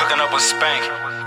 Lifting up with Spank.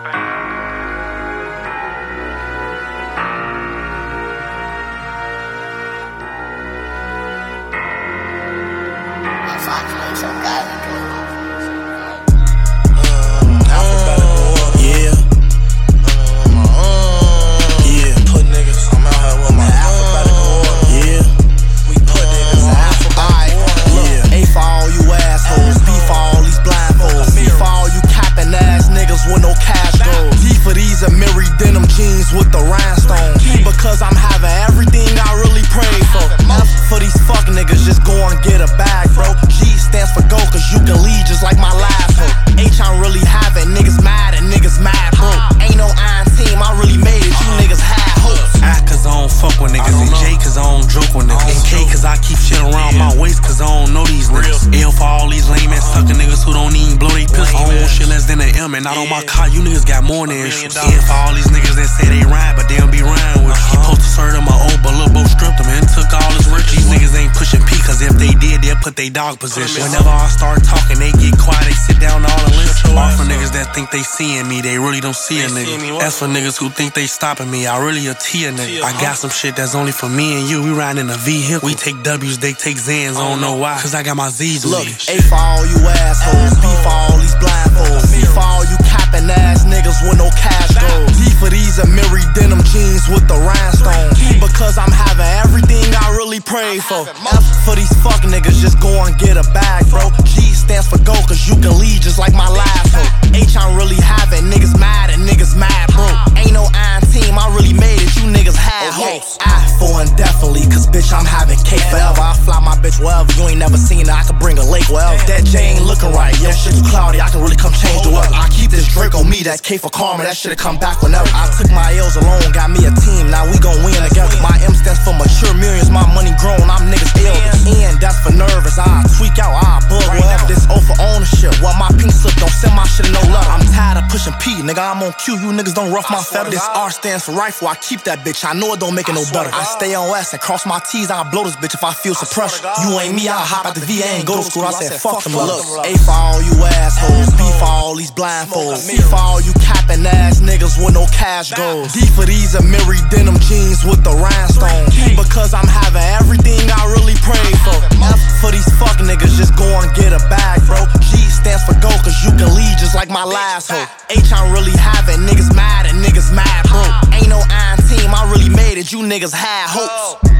With the rhinestone, because I'm having everything I really prayed for. F for these fuck niggas, just go and get a bag, bro. G stands for go, cause you can lead just like my last hoe. H I'm really having niggas mad and niggas mad, bro. Ain't no iron team, I really made it, you niggas had hopes. I cause I don't fuck with niggas, and J cause I don't joke with niggas, and K cause I keep shit around my waist cause I don't know these niggas. L for all these lame ass sucker niggas who don't even blow they piss. I don't want shit less than an M, and not on my car, you niggas got more than issues. N for all these niggas that say they ride, but they don't be riding with you. He posted cert on my old, but Lil Bo stripped him and took all his riches. These niggas ain't pushing P, cause if they did, they'll put they dog position. Whenever I start talking, they get quiet, they sit down all and listen. All for niggas that think they seeing me, they really don't see a nigga. As for niggas who think they stopping me, I really a T a nigga. I got some shit that's only for me and you, we riding in a vehicle. We take W's, they take Zans, I don't know why, cause I got my Z's with me. A for all you assholes, B for all these blindfolds, C for all you capping ass niggas with no cash goals, D for these Amiri denim jeans with the rhinestone, because I'm having everything I really prayed for. F for these fuck niggas, just go and get a bag, bro. G stands for go, cause you can lead just like my last hoe. H I'm really having niggas mad and niggas mad, bro. Ain't no iron team, I really made it, you niggas had hopes. I for indefinitely, cause bitch I'm having K forever. I fly my bitch wherever, you ain't never seen it, I can bring a lake wherever. That J ain't looking right, yo shit too cloudy, I can really come change the weather. I keep this Drake on me, that's K for karma, that shit'll come back whenever. I took my L's alone, got me a team, now we gon' win together. My M stands for mature millions, my money grown, I'm niggas elders. N, that's for nervous, I tweak out, I bug whatever. This O for ownership, what my pink slip, don't send my shit in no letter. I'm tired of pushing P, nigga, I'm on Q, you niggas don't rough my feathers. This R stands for rifle, I keep that bitch, I know it don't make it no better. I stay on S and cross my T's, I'll blow this bitch if I feel suppression. You ain't me, I'll hop out the VA and go to school, I said fuck them. Look, A for all you assholes, B for all these blindfolds, C for all you capping ass niggas with no cash goals, D for these Amiri denim jeans with the rhinestone, because I'm having everything I really prayed for. F for these fuck niggas, just go and get a bag, bro. G stands for go, cause you can lead just like my last hoe. H I'm really having niggas mad and niggas mad, bro. Ain't no iron team, I really made it, you niggas had hopes.